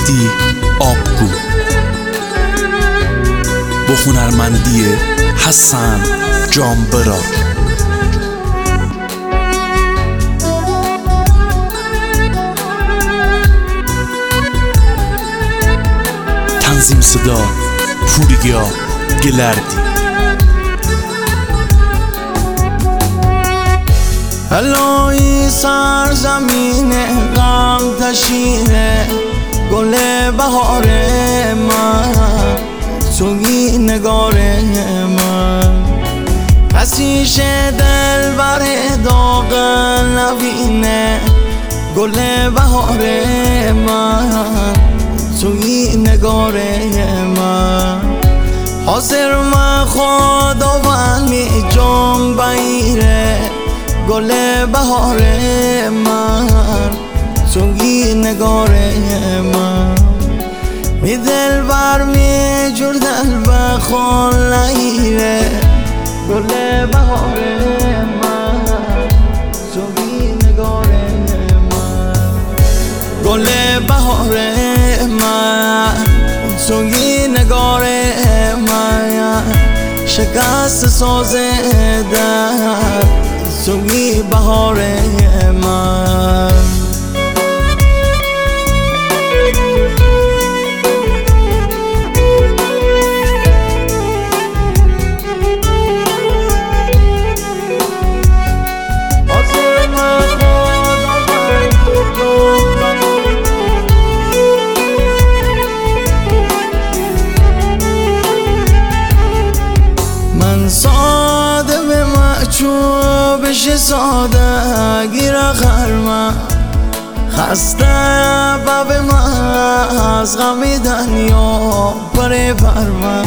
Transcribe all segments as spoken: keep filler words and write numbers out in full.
مهدی آبگو با هنرمندی حسن جانبرا. تنظیم صدا پوریا گلردی. الهی سرزمین غم تشینه گل بهار من، تویی نگار من، حسیش دل بر داغ نوینه گل بهار من، تویی نگار من، حاضر من خداوندی جان بگیره گل بهار من، تویی نگار من، می دل بر می جور دل بخون نگیره گل بهار من، تویی نگار من، گل بهار من، تویی نگار من، شکست ساز در تویی بهار من. من ساده به محجوب بشه ساده گیر خرمه، خسته باب من از غم دنیا پره پرمه،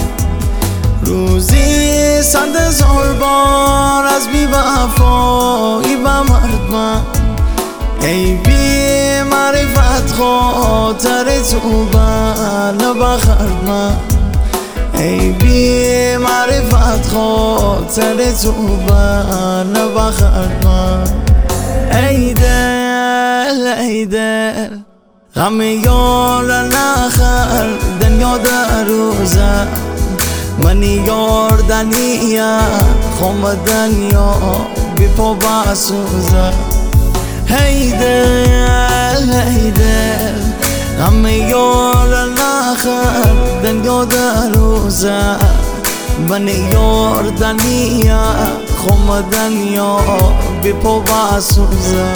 روزی صد هزار بار از بی وفایی بمردم، ای بی معرفت خاطر تو بر بخردم، ای بی معرفت خاطر تو بر بخردم، ای دل ای دل غم یار نخر دنیا در روزه، من یار دنیا خم دنیا بی پا بسوزه، ای دل ای دل غم یار نخر دنیا در روزه، من یار دنیا خم دنیا بی پا بسوزه.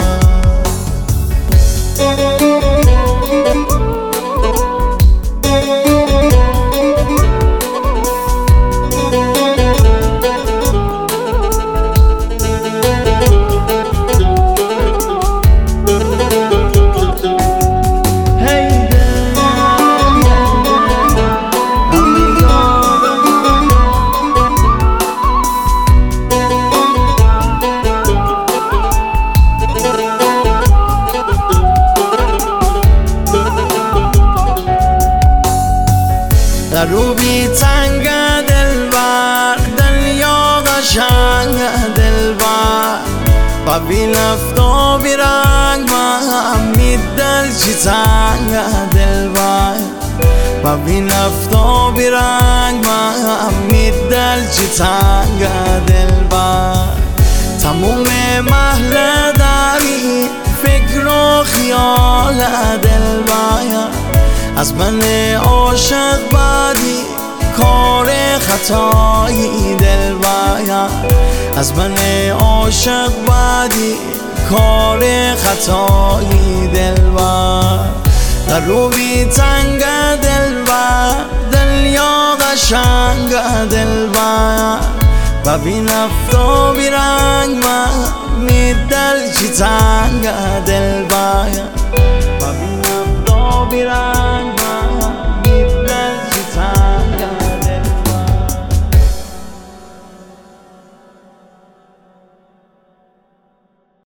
در رو بی تنگ دل بر دنیا قشنگ دل بر و بی نفتا بی رنگ من می دل چی تنگ دل بر و بی نفتا بی رنگ من می دل چی تنگ دل بر، تموم محل داری فکر و خیال دل بر، از من عاشق بدی کار خطایی دل بر، از من عاشق بدی کار خطایی دل بر، در رو بی تنگ دل بر دنیا قشنگ دل بر و بی نفتا بی رنگ من می دل چی تنگ دل بر.